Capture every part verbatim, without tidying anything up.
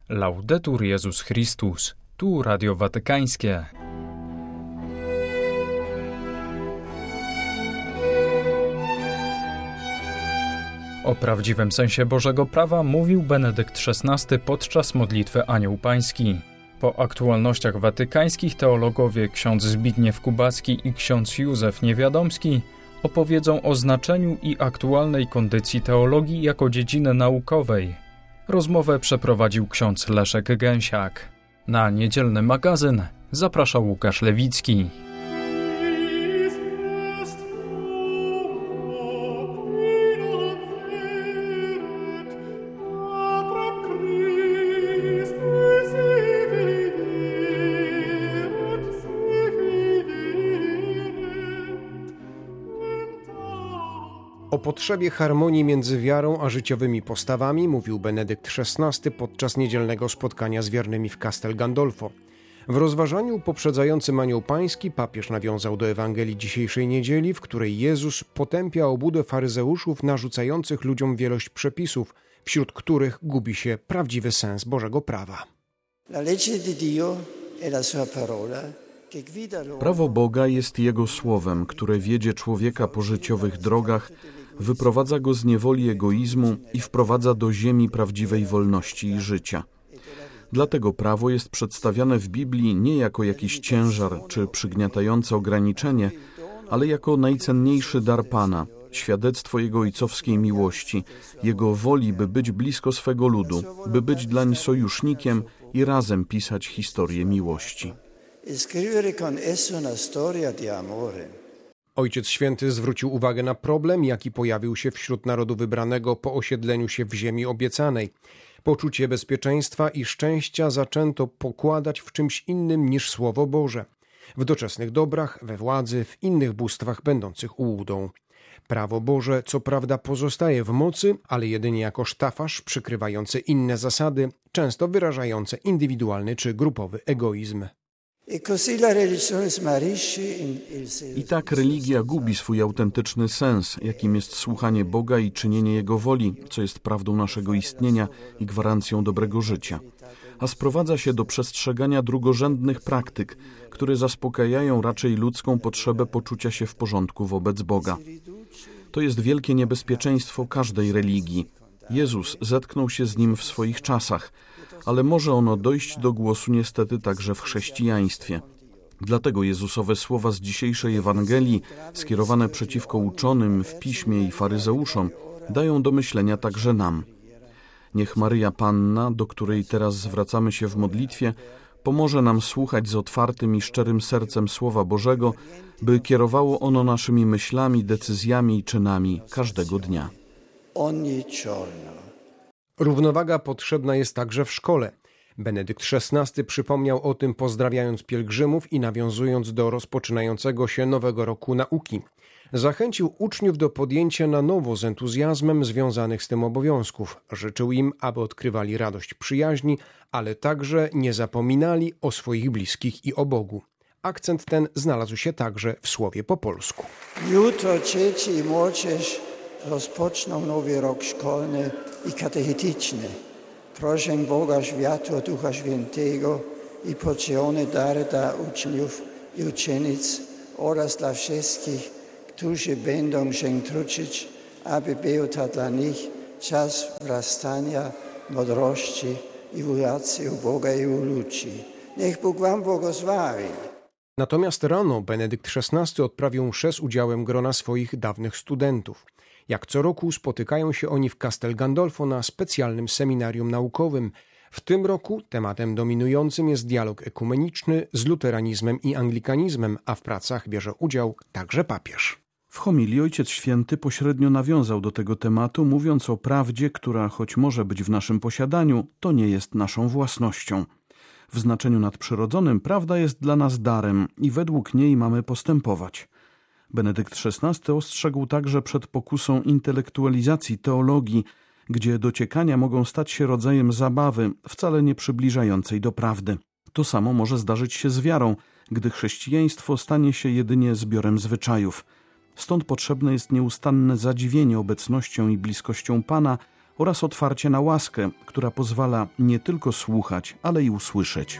Laudetur Jezus Chrystus. Tu Radio Watykańskie. O prawdziwym sensie Bożego Prawa mówił Benedykt szesnasty podczas modlitwy Anioł Pański. Po aktualnościach watykańskich teologowie ksiądz Zbigniew Kubacki i ksiądz Józef Niewiadomski opowiedzą o znaczeniu i aktualnej kondycji teologii jako dziedziny naukowej. Rozmowę przeprowadził ksiądz Leszek Gęsiak. Na niedzielny magazyn zaprasza Łukasz Lewicki. O potrzebie harmonii między wiarą a życiowymi postawami mówił Benedykt szesnasty podczas niedzielnego spotkania z wiernymi w Castel Gandolfo. W rozważaniu poprzedzającym Anioł Pański papież nawiązał do Ewangelii dzisiejszej niedzieli, w której Jezus potępia obłudę faryzeuszów narzucających ludziom wielość przepisów, wśród których gubi się prawdziwy sens Bożego prawa. Prawo Boga jest Jego słowem, które wiedzie człowieka po życiowych drogach, wyprowadza go z niewoli egoizmu i wprowadza do ziemi prawdziwej wolności i życia. Dlatego prawo jest przedstawiane w Biblii nie jako jakiś ciężar czy przygniatające ograniczenie, ale jako najcenniejszy dar Pana, świadectwo Jego ojcowskiej miłości, Jego woli, by być blisko swego ludu, by być dlań sojusznikiem i razem pisać historię miłości. Ojciec Święty zwrócił uwagę na problem, jaki pojawił się wśród narodu wybranego po osiedleniu się w ziemi obiecanej. Poczucie bezpieczeństwa i szczęścia zaczęto pokładać w czymś innym niż Słowo Boże. W doczesnych dobrach, we władzy, w innych bóstwach będących ułudą. Prawo Boże co prawda pozostaje w mocy, ale jedynie jako sztafaż przykrywający inne zasady, często wyrażające indywidualny czy grupowy egoizm. I tak religia gubi swój autentyczny sens, jakim jest słuchanie Boga i czynienie Jego woli, co jest prawdą naszego istnienia i gwarancją dobrego życia. A sprowadza się do przestrzegania drugorzędnych praktyk, które zaspokajają raczej ludzką potrzebę poczucia się w porządku wobec Boga. To jest wielkie niebezpieczeństwo każdej religii. Jezus zetknął się z nim w swoich czasach, ale może ono dojść do głosu niestety także w chrześcijaństwie. Dlatego Jezusowe słowa z dzisiejszej Ewangelii, skierowane przeciwko uczonym w piśmie i faryzeuszom, dają do myślenia także nam. Niech Maryja Panna, do której teraz zwracamy się w modlitwie, pomoże nam słuchać z otwartym i szczerym sercem Słowa Bożego, by kierowało ono naszymi myślami, decyzjami i czynami każdego dnia. Równowaga potrzebna jest także w szkole. Benedykt szesnasty przypomniał o tym, pozdrawiając pielgrzymów i nawiązując do rozpoczynającego się nowego roku nauki. Zachęcił uczniów do podjęcia na nowo z entuzjazmem związanych z tym obowiązków. Życzył im, aby odkrywali radość przyjaźni, ale także nie zapominali o swoich bliskich i o Bogu. Akcent ten znalazł się także w słowie po polsku. Jutro dzieci i młodzież rozpoczną nowy rok szkolny i katechetyczny. Proszę Boga Światła Ducha Świętego i podzielone dary dla uczniów i uczennic oraz dla wszystkich, którzy będą się trudzić, aby był to dla nich czas wzrastania, mądrości i uracji u Boga i u ludzi. Niech Bóg wam błogosławi. Natomiast rano Benedykt szesnasty odprawił mszę z udziałem grona swoich dawnych studentów. Jak co roku spotykają się oni w Castel Gandolfo na specjalnym seminarium naukowym. W tym roku tematem dominującym jest dialog ekumeniczny z luteranizmem i anglikanizmem, a w pracach bierze udział także papież. W homilii Ojciec Święty pośrednio nawiązał do tego tematu, mówiąc o prawdzie, która choć może być w naszym posiadaniu, to nie jest naszą własnością. W znaczeniu nadprzyrodzonym prawda jest dla nas darem i według niej mamy postępować. Benedykt szesnasty ostrzegł także przed pokusą intelektualizacji teologii, gdzie dociekania mogą stać się rodzajem zabawy, wcale nie przybliżającej do prawdy. To samo może zdarzyć się z wiarą, gdy chrześcijaństwo stanie się jedynie zbiorem zwyczajów. Stąd potrzebne jest nieustanne zadziwienie obecnością i bliskością Pana oraz otwarcie na łaskę, która pozwala nie tylko słuchać, ale i usłyszeć.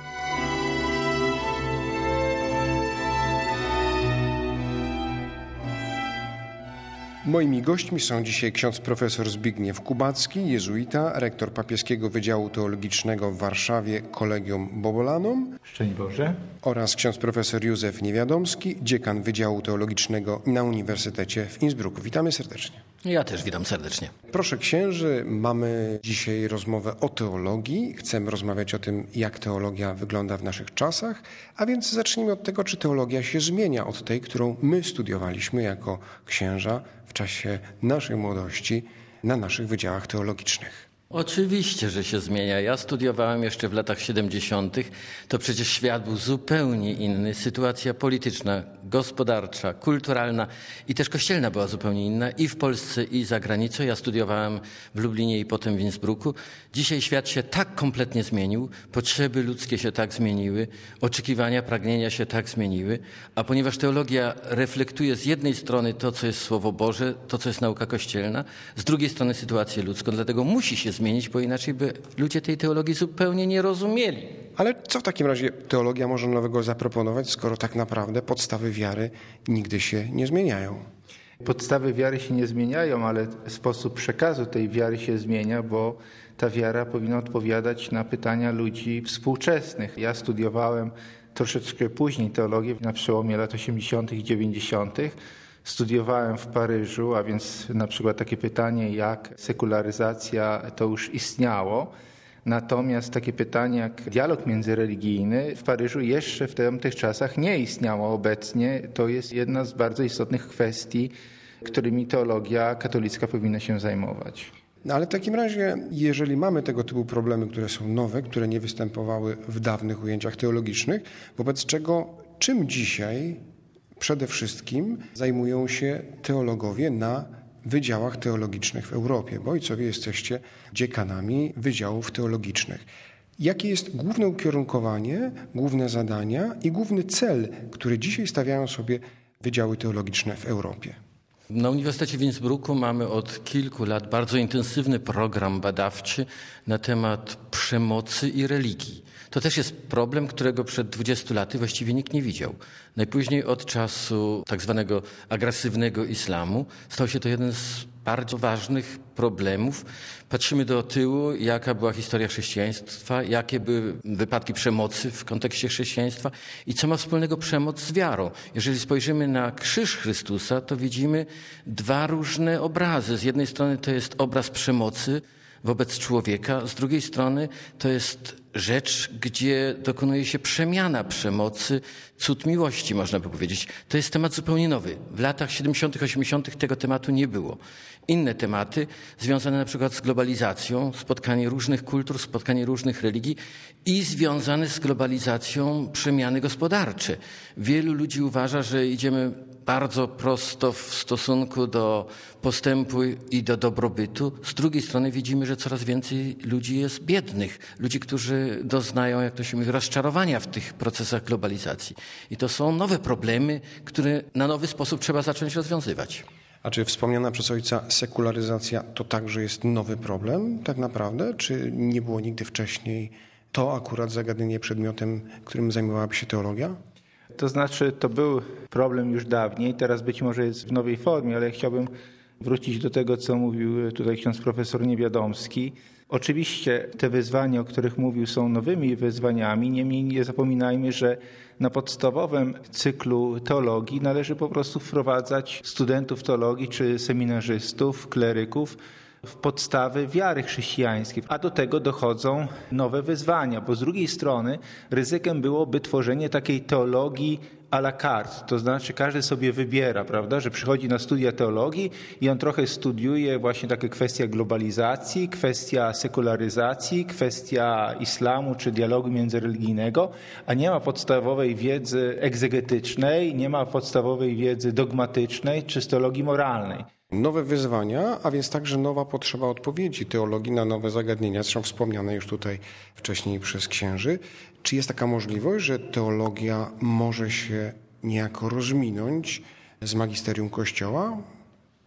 Moimi gośćmi są dzisiaj ksiądz profesor Zbigniew Kubacki, jezuita, rektor Papieskiego Wydziału Teologicznego w Warszawie Collegium Bobolanum. Szczęść Boże. Oraz ksiądz profesor Józef Niewiadomski, dziekan Wydziału Teologicznego na Uniwersytecie w Innsbrucku. Witamy serdecznie. Ja też witam serdecznie. Proszę księży, mamy dzisiaj rozmowę o teologii. Chcemy rozmawiać o tym, jak teologia wygląda w naszych czasach, a więc zacznijmy od tego, czy teologia się zmienia od tej, którą my studiowaliśmy jako księża w czasie naszej młodości na naszych wydziałach teologicznych. Oczywiście, że się zmienia. Ja studiowałem jeszcze w latach siedemdziesiątych. To przecież świat był zupełnie inny. Sytuacja polityczna, gospodarcza, kulturalna i też kościelna była zupełnie inna i w Polsce, i za granicą. Ja studiowałem w Lublinie i potem w Innsbrucku. Dzisiaj świat się tak kompletnie zmienił, potrzeby ludzkie się tak zmieniły, oczekiwania, pragnienia się tak zmieniły, a ponieważ teologia reflektuje z jednej strony to, co jest Słowo Boże, to, co jest nauka kościelna, z drugiej strony sytuację ludzką, dlatego musi się zmienić, bo inaczej by ludzie tej teologii zupełnie nie rozumieli. Ale co w takim razie teologia może nowego zaproponować, skoro tak naprawdę podstawy wiary nigdy się nie zmieniają? Podstawy wiary się nie zmieniają, ale sposób przekazu tej wiary się zmienia, bo ta wiara powinna odpowiadać na pytania ludzi współczesnych. Ja studiowałem troszeczkę później teologię, na przełomie lat osiemdziesiątych i dziewięćdziesiątych. Studiowałem w Paryżu, a więc na przykład takie pytanie jak sekularyzacja to już istniało. Natomiast takie pytanie jak dialog międzyreligijny w Paryżu jeszcze w tamtych czasach nie istniało obecnie. To jest jedna z bardzo istotnych kwestii, którymi teologia katolicka powinna się zajmować. No ale w takim razie, jeżeli mamy tego typu problemy, które są nowe, które nie występowały w dawnych ujęciach teologicznych, wobec czego czym dzisiaj przede wszystkim zajmują się teologowie na wydziałach teologicznych w Europie, bo ojcowie jesteście dziekanami wydziałów teologicznych. Jakie jest główne ukierunkowanie, główne zadania i główny cel, który dzisiaj stawiają sobie wydziały teologiczne w Europie? Na Uniwersytecie w Innsbrucku mamy od kilku lat bardzo intensywny program badawczy na temat przemocy i religii. To też jest problem, którego przed dwudziestu laty właściwie nikt nie widział. Najpóźniej od czasu tak zwanego agresywnego islamu stał się to jeden z bardzo ważnych problemów. Patrzymy do tyłu, jaka była historia chrześcijaństwa, jakie były wypadki przemocy w kontekście chrześcijaństwa i co ma wspólnego przemoc z wiarą. Jeżeli spojrzymy na krzyż Chrystusa, to widzimy dwa różne obrazy. Z jednej strony to jest obraz przemocy wobec człowieka, z drugiej strony to jest rzecz, gdzie dokonuje się przemiana przemocy, cud miłości, można by powiedzieć. To jest temat zupełnie nowy. W latach siedemdziesiątych, osiemdziesiątych tego tematu nie było. Inne tematy związane na przykład z globalizacją, spotkanie różnych kultur, spotkanie różnych religii i związane z globalizacją przemiany gospodarcze. Wielu ludzi uważa, że idziemy bardzo prosto w stosunku do postępu i do dobrobytu. Z drugiej strony widzimy, że coraz więcej ludzi jest biednych. Ludzi, którzy doznają, jak to się mówi, rozczarowania w tych procesach globalizacji. I to są nowe problemy, które na nowy sposób trzeba zacząć rozwiązywać. A czy wspomniana przez ojca sekularyzacja to także jest nowy problem tak naprawdę? Czy nie było nigdy wcześniej to akurat zagadnienie przedmiotem, którym zajmowałaby się teologia? To znaczy, to był problem już dawniej, teraz być może jest w nowej formie, ale chciałbym wrócić do tego, co mówił tutaj ksiądz profesor Niewiadomski. Oczywiście te wyzwania, o których mówił, są nowymi wyzwaniami, niemniej nie zapominajmy, że na podstawowym cyklu teologii należy po prostu wprowadzać studentów teologii czy seminarzystów, kleryków w podstawy wiary chrześcijańskiej, a do tego dochodzą nowe wyzwania, bo z drugiej strony ryzykiem byłoby tworzenie takiej teologii à la carte, to znaczy każdy sobie wybiera, prawda, że przychodzi na studia teologii i on trochę studiuje właśnie takie kwestia globalizacji, kwestia sekularyzacji, kwestia islamu czy dialogu międzyreligijnego, a nie ma podstawowej wiedzy egzegetycznej, nie ma podstawowej wiedzy dogmatycznej czy z teologii moralnej. Nowe wyzwania, a więc także nowa potrzeba odpowiedzi teologii na nowe zagadnienia, zresztą wspomniane już tutaj wcześniej przez księży. Czy jest taka możliwość, że teologia może się niejako rozminąć z magisterium Kościoła?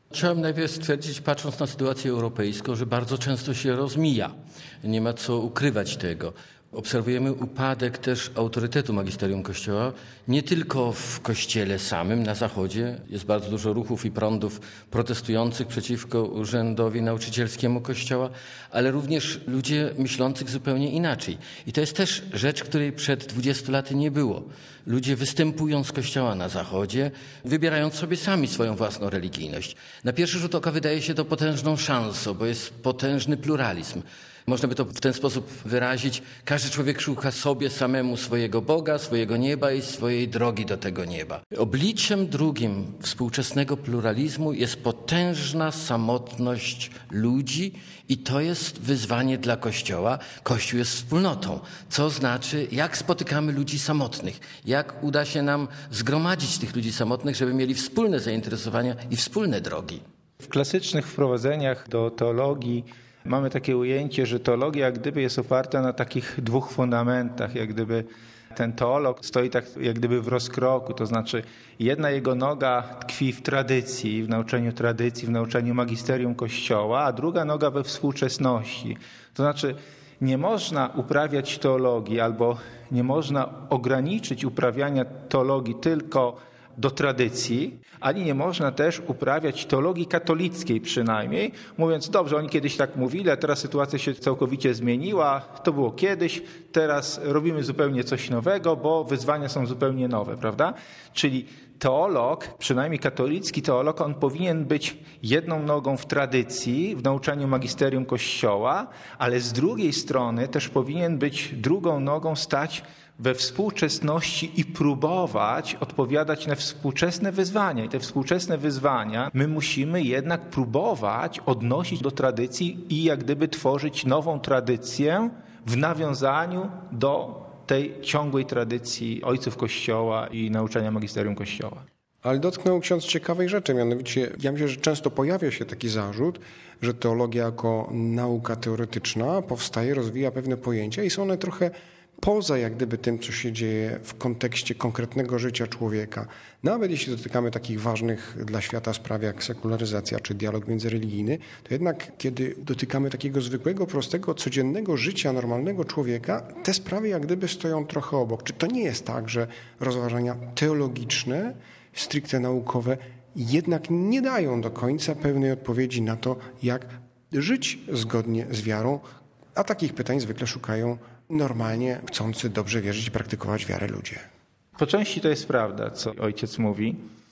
Chciałem najpierw stwierdzić, patrząc na sytuację europejską, że bardzo często się rozmija. Nie ma co ukrywać tego. Obserwujemy upadek też autorytetu magisterium Kościoła, nie tylko w Kościele samym na Zachodzie. Jest bardzo dużo ruchów i prądów protestujących przeciwko urzędowi nauczycielskiemu Kościoła, ale również ludzie myślących zupełnie inaczej. I to jest też rzecz, której przed dwudziestu laty nie było. Ludzie występują z Kościoła na Zachodzie, wybierając sobie sami swoją własną religijność. Na pierwszy rzut oka wydaje się to potężną szansą, bo jest potężny pluralizm. Można by to w ten sposób wyrazić. Każdy człowiek szuka sobie samemu swojego Boga, swojego nieba i swojej drogi do tego nieba. Obliczem drugim współczesnego pluralizmu jest potężna samotność ludzi i to jest wyzwanie dla Kościoła. Kościół jest wspólnotą, co znaczy, jak spotykamy ludzi samotnych, jak uda się nam zgromadzić tych ludzi samotnych, żeby mieli wspólne zainteresowania i wspólne drogi. W klasycznych wprowadzeniach do teologii mamy takie ujęcie, że teologia jak gdyby jest oparta na takich dwóch fundamentach, jak gdyby ten teolog stoi tak jak gdyby w rozkroku, to znaczy jedna jego noga tkwi w tradycji, w nauczaniu tradycji, w nauczaniu magisterium Kościoła, a druga noga we współczesności. To znaczy nie można uprawiać teologii albo nie można ograniczyć uprawiania teologii tylko do tradycji, ani nie można też uprawiać teologii katolickiej przynajmniej, mówiąc, dobrze, oni kiedyś tak mówili, a teraz sytuacja się całkowicie zmieniła, to było kiedyś, teraz robimy zupełnie coś nowego, bo wyzwania są zupełnie nowe, prawda? Czyli teolog, przynajmniej katolicki teolog, on powinien być jedną nogą w tradycji, w nauczaniu magisterium Kościoła, ale z drugiej strony też powinien być drugą nogą stać we współczesności i próbować odpowiadać na współczesne wyzwania. I te współczesne wyzwania my musimy jednak próbować odnosić do tradycji i jak gdyby tworzyć nową tradycję w nawiązaniu do tej ciągłej tradycji ojców Kościoła i nauczania magisterium Kościoła. Ale dotknął ksiądz ciekawej rzeczy, mianowicie ja myślę, że często pojawia się taki zarzut, że teologia jako nauka teoretyczna powstaje, rozwija pewne pojęcia i są one trochę poza jak gdyby tym, co się dzieje w kontekście konkretnego życia człowieka. Nawet jeśli dotykamy takich ważnych dla świata spraw jak sekularyzacja czy dialog międzyreligijny, to jednak kiedy dotykamy takiego zwykłego, prostego, codziennego życia normalnego człowieka, te sprawy jak gdyby stoją trochę obok. Czy to nie jest tak, że rozważania teologiczne, stricte naukowe, jednak nie dają do końca pełnej odpowiedzi na to, jak żyć zgodnie z wiarą, a takich pytań zwykle szukają normalnie chcący dobrze wierzyć i praktykować wiarę ludzie. Po części to jest prawda, co ojciec mówi.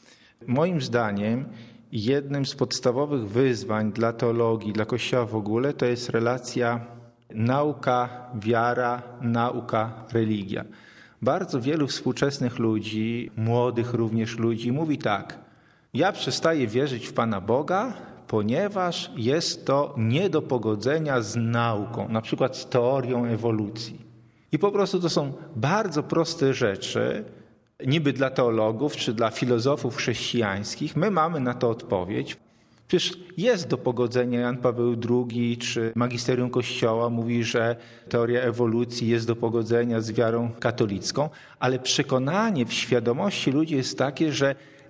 Moim zdaniem jednym z podstawowych wyzwań dla teologii, dla Kościoła w ogóle, to jest relacja nauka, wiara, nauka, religia. Bardzo wielu współczesnych ludzi, młodych również ludzi mówi tak: ja przestaję wierzyć w Pana Boga, ponieważ jest to nie do pogodzenia z nauką, na przykład z teorią ewolucji. I po prostu to są bardzo proste rzeczy, niby dla teologów czy dla filozofów chrześcijańskich. My mamy na to odpowiedź. Przecież jest do pogodzenia. Jan Paweł drugi czy magisterium Kościoła mówi, że teoria ewolucji jest do pogodzenia z wiarą katolicką, ale przekonanie w świadomości ludzi jest takie, że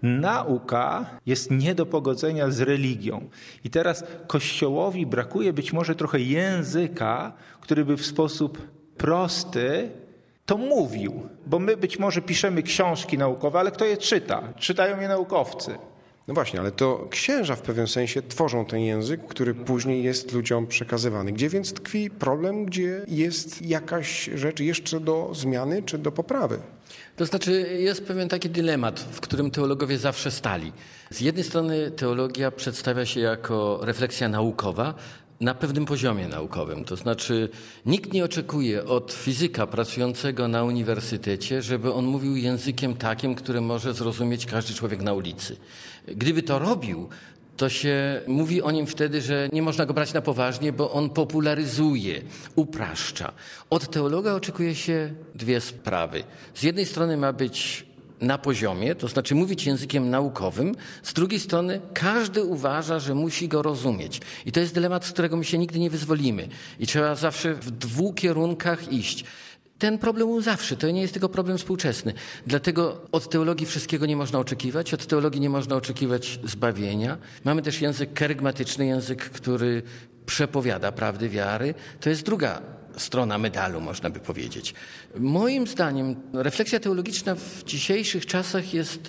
nauka jest nie do pogodzenia z religią. I teraz Kościołowi brakuje być może trochę języka, który by w sposób prosty to mówił. Bo my być może piszemy książki naukowe, ale kto je czyta? Czytają je naukowcy. No właśnie, ale to księża w pewnym sensie tworzą ten język, który później jest ludziom przekazywany. Gdzie więc tkwi problem, gdzie jest jakaś rzecz jeszcze do zmiany czy do poprawy? To znaczy jest pewien taki dylemat, w którym teologowie zawsze stali. Z jednej strony teologia przedstawia się jako refleksja naukowa na pewnym poziomie naukowym. To znaczy nikt nie oczekuje od fizyka pracującego na uniwersytecie, żeby on mówił językiem takim, który może zrozumieć każdy człowiek na ulicy. Gdyby to robił, to się mówi o nim wtedy, że nie można go brać na poważnie, bo on popularyzuje, upraszcza. Od teologa oczekuje się dwie sprawy. Z jednej strony ma być na poziomie, to znaczy mówić językiem naukowym, z drugiej strony każdy uważa, że musi go rozumieć. I to jest dylemat, z którego my się nigdy nie wyzwolimy. I trzeba zawsze w dwóch kierunkach iść. Ten problem był zawsze, to nie jest tylko problem współczesny. Dlatego od teologii wszystkiego nie można oczekiwać, od teologii nie można oczekiwać zbawienia. Mamy też język kerygmatyczny, język, który przepowiada prawdy wiary. To jest druga strona medalu, można by powiedzieć. Moim zdaniem refleksja teologiczna w dzisiejszych czasach jest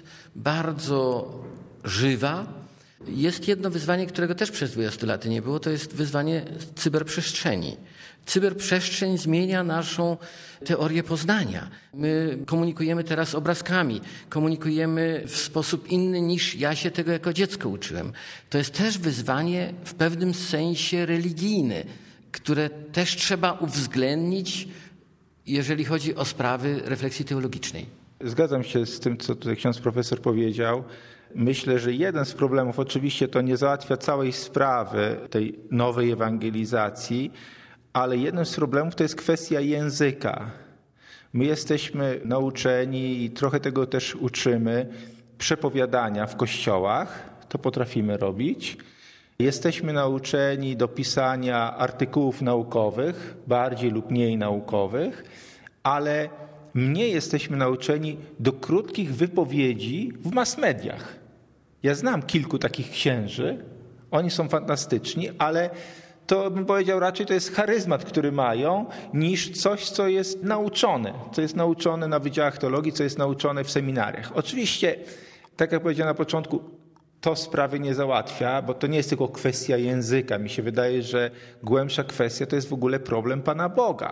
bardzo żywa. Jest jedno wyzwanie, którego też przez dwadzieścia lat nie było, to jest wyzwanie cyberprzestrzeni. Cyberprzestrzeń zmienia naszą teorię poznania. My komunikujemy teraz obrazkami, komunikujemy w sposób inny niż ja się tego jako dziecko uczyłem. To jest też wyzwanie w pewnym sensie religijne, które też trzeba uwzględnić, jeżeli chodzi o sprawy refleksji teologicznej. Zgadzam się z tym, co tutaj ksiądz profesor powiedział. Myślę, że jeden z problemów, oczywiście to nie załatwia całej sprawy tej nowej ewangelizacji, ale jednym z problemów to jest kwestia języka. My jesteśmy nauczeni i trochę tego też uczymy, przepowiadania w kościołach, to potrafimy robić. Jesteśmy nauczeni do pisania artykułów naukowych, bardziej lub mniej naukowych, ale mniej jesteśmy nauczeni do krótkich wypowiedzi w mass mediach. Ja znam kilku takich księży, oni są fantastyczni, ale to bym powiedział raczej to jest charyzmat, który mają, niż coś, co jest nauczone, co jest nauczone na wydziałach teologii, co jest nauczone w seminariach. Oczywiście, tak jak powiedziałem na początku, to sprawy nie załatwia, bo to nie jest tylko kwestia języka. Mi się wydaje, że głębsza kwestia to jest w ogóle problem Pana Boga.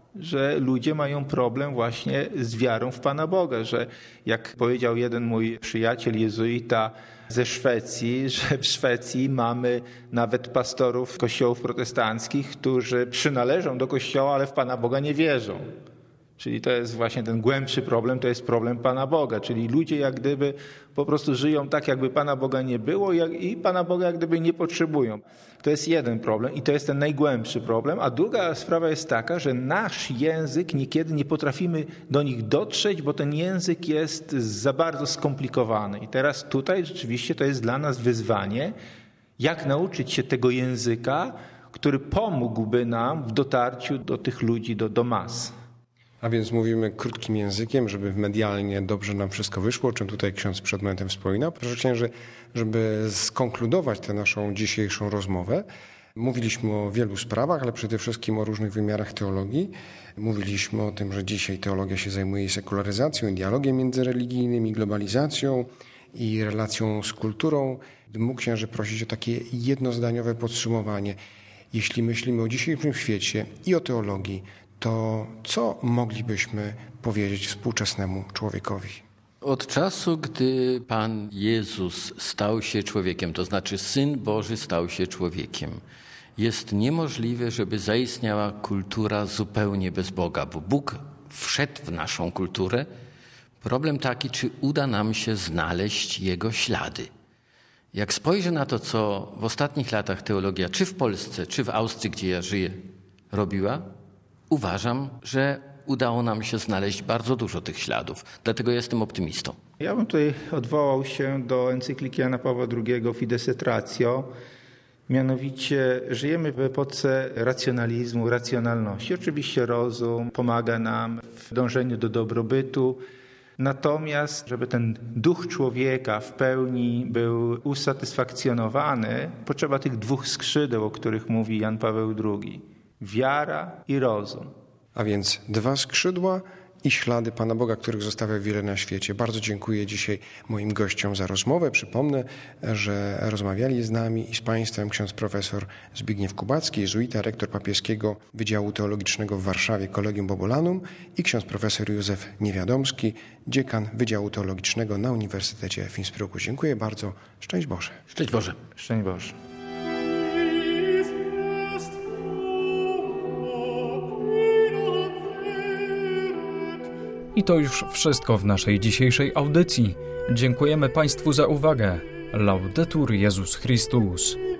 Że ludzie mają problem właśnie z wiarą w Pana Boga, że jak powiedział jeden mój przyjaciel jezuita ze Szwecji, że w Szwecji mamy nawet pastorów kościołów protestanckich, którzy przynależą do kościoła, ale w Pana Boga nie wierzą. Czyli to jest właśnie ten głębszy problem, to jest problem Pana Boga. Czyli ludzie jak gdyby po prostu żyją tak, jakby Pana Boga nie było i Pana Boga jak gdyby nie potrzebują. To jest jeden problem i to jest ten najgłębszy problem. A druga sprawa jest taka, że nasz język niekiedy nie potrafimy do nich dotrzeć, bo ten język jest za bardzo skomplikowany. I teraz tutaj rzeczywiście to jest dla nas wyzwanie, jak nauczyć się tego języka, który pomógłby nam w dotarciu do tych ludzi, do, do mas. A więc mówimy krótkim językiem, żeby medialnie dobrze nam wszystko wyszło, o czym tutaj ksiądz przed momentem wspominał. Proszę księży, żeby skonkludować tę naszą dzisiejszą rozmowę, mówiliśmy o wielu sprawach, ale przede wszystkim o różnych wymiarach teologii. Mówiliśmy o tym, że dzisiaj teologia się zajmuje sekularyzacją, i dialogiem międzyreligijnym, i globalizacją, i relacją z kulturą. Mógł księży prosić o takie jednozdaniowe podsumowanie. Jeśli myślimy o dzisiejszym świecie i o teologii, to co moglibyśmy powiedzieć współczesnemu człowiekowi? Od czasu, gdy Pan Jezus stał się człowiekiem, to znaczy Syn Boży stał się człowiekiem, jest niemożliwe, żeby zaistniała kultura zupełnie bez Boga, bo Bóg wszedł w naszą kulturę. Problem taki, czy uda nam się znaleźć Jego ślady. Jak spojrzę na to, co w ostatnich latach teologia, czy w Polsce, czy w Austrii, gdzie ja żyję, robiła, uważam, że udało nam się znaleźć bardzo dużo tych śladów. Dlatego jestem optymistą. Ja bym tutaj odwołał się do encykliki Jana Pawła drugiego Fides et Ratio. Mianowicie żyjemy w epoce racjonalizmu, racjonalności. Oczywiście rozum pomaga nam w dążeniu do dobrobytu. Natomiast, żeby ten duch człowieka w pełni był usatysfakcjonowany, potrzeba tych dwóch skrzydeł, o których mówi Jan Paweł drugi. Wiara i rozum. A więc dwa skrzydła i ślady Pana Boga, których zostawia wiele na świecie. Bardzo dziękuję dzisiaj moim gościom za rozmowę. Przypomnę, że rozmawiali z nami i z Państwem ksiądz profesor Zbigniew Kubacki, jezuita, rektor papieskiego Wydziału Teologicznego w Warszawie Collegium Bobulanum, i ksiądz profesor Józef Niewiadomski, dziekan Wydziału Teologicznego na Uniwersytecie w Innsbrucku. Dziękuję bardzo. Szczęść Boże. Szczęść Boże. Szczęść Boże. I to już wszystko w naszej dzisiejszej audycji. Dziękujemy Państwu za uwagę. Laudetur Jezus Chrystus.